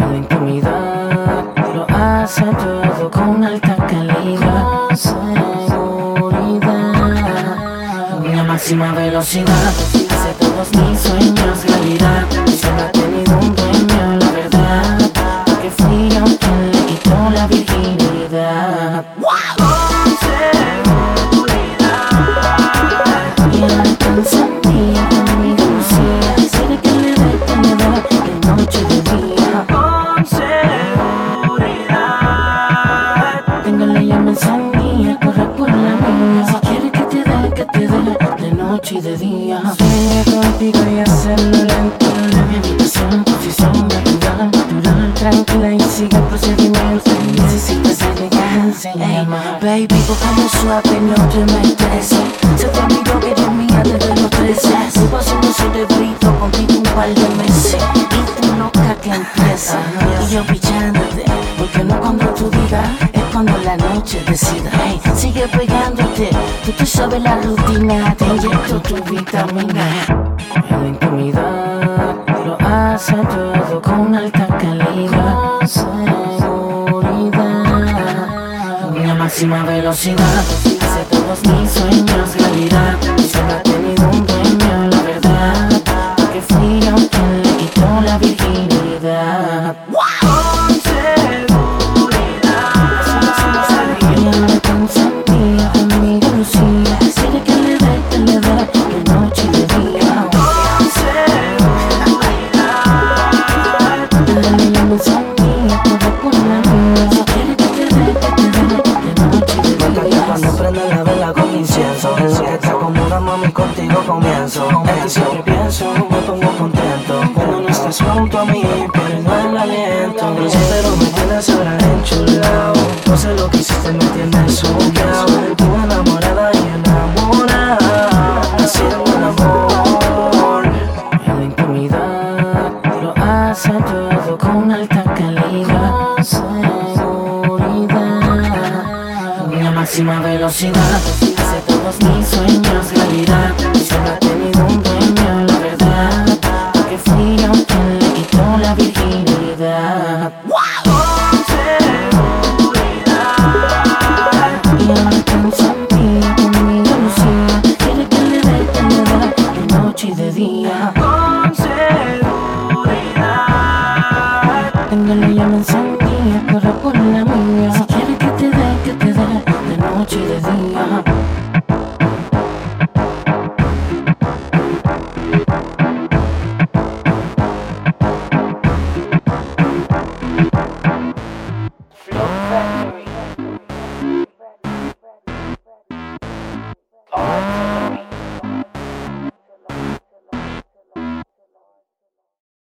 En la intimidad lo hace todo con alta calidad. Con seguridad, una máxima velocidad, hace todos mis sueños realidad. Solo ha tenido un dueño, la verdad, porque fui yo quien le quitó la virginidad. Con seguridad, Y la alcanza mía, conmigo lucía, decide que le dé, de noche y de día. con seguridad, Tengo la llama encendida, corre por la mía. Si quieres que te dé, de noche y de día. Sueña contigo y hacerlo lento. Mi habitación, posición natural, tranquila y sigue el procedimiento. Necesitas elegancia, baby, bójame suave, no te me estreses. Se te olvidó que eres mía desde los 13. Sigo haciendo cerebrito contigo un par de meses. Y tú loca que empieza, y yo pillándote, porque no cuando tú digas, es cuando la noche decida. Hey, sigue pegándote, tú sabes la rutina, te inyecto tu vitamina. En la intimidad lo hace todo con alta calidad. Con seguridad, una máxima velocidad, hace todos mis sueños realidad. Solo ha tenido un dueño, la verdad, porque fui yo quien le quitó la virginidad. Con seguridad, Y la alcanza mía, conmigo lucía, decide que le dé, de noche y de día. con seguridad, La llama encendida, corre por la mía. Si quieres que te dé, de noche y de día. cuando prende la vela con incienso. En lo que te acomoda, mami, contigo comienzo. En ti siempre pienso, me pongo contento cuando no estás junto a mí, pierdo el aliento. No sé, pero me tienes ahora enchulado. No sé lo que hiciste, me tienes soñado. Tú enamorada y enamorada, haciendo el amor. En la intimidad lo hace todo con alta calidad. Con seguridad, una máxima velocidad,